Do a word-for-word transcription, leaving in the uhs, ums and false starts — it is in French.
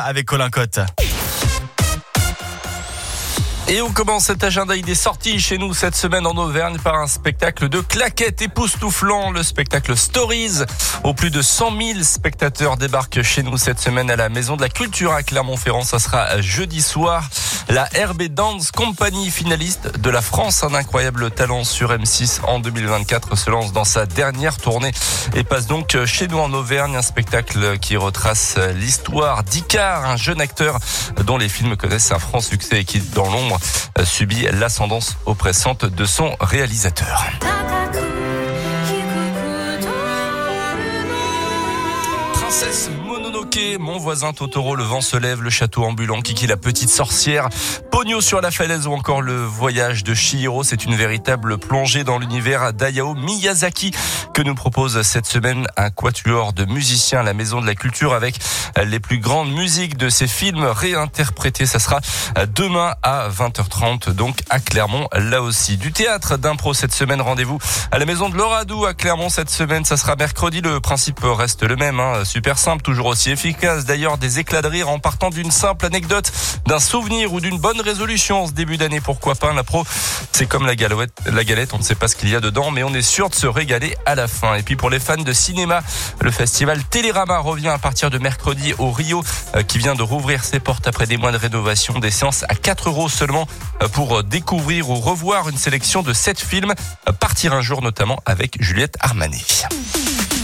avec Colin Cotte. Et on commence cet agenda idée sortie chez nous cette semaine en Auvergne par un spectacle de claquettes époustouflant, le spectacle Stories. Au plus de cent mille spectateurs débarquent chez nous cette semaine à la Maison de la Culture à Clermont-Ferrand. Ça sera jeudi soir. La R B Dance Company, finaliste de la France, un incroyable talent sur M six en deux mille vingt-quatre, se lance dans sa dernière tournée et passe donc chez nous en Auvergne. Un spectacle qui retrace l'histoire d'Icar, un jeune acteur dont les films connaissent un franc succès et qui, dans l'ombre, subit l'ascendance oppressante de son réalisateur. Princesse Mononoke, Mon voisin Totoro, Le vent se lève, Le château ambulant, Kiki la petite sorcière, Pogno sur la falaise ou encore Le voyage de Chihiro. C'est une véritable plongée dans l'univers d'Hayao Miyazaki que nous propose cette semaine un quatuor de musiciens à la Maison de la Culture avec les plus grandes musiques de ces films réinterprétées. Ça sera demain à vingt heures trente, donc à Clermont, là aussi. Du théâtre d'impro cette semaine, rendez-vous à la Maison de l'Oradou à Clermont cette semaine. Ça sera mercredi, le principe reste le même, hein. Super simple, toujours aussi efficace. D'ailleurs, des éclats de rire en partant d'une simple anecdote, d'un souvenir ou d'une bonne résolution en ce début d'année. Pourquoi pas? L'impro, c'est comme la galette, la galette, on ne sait pas ce qu'il y a dedans, mais on est sûr de se régaler à la fin. Et puis pour les fans de cinéma, le festival Télérama revient à partir de mercredi au Rio, euh, qui vient de rouvrir ses portes après des mois de rénovation. Des séances à quatre euros seulement euh, pour découvrir ou revoir une sélection de sept films. Euh, partir un jour notamment avec Juliette Armanet.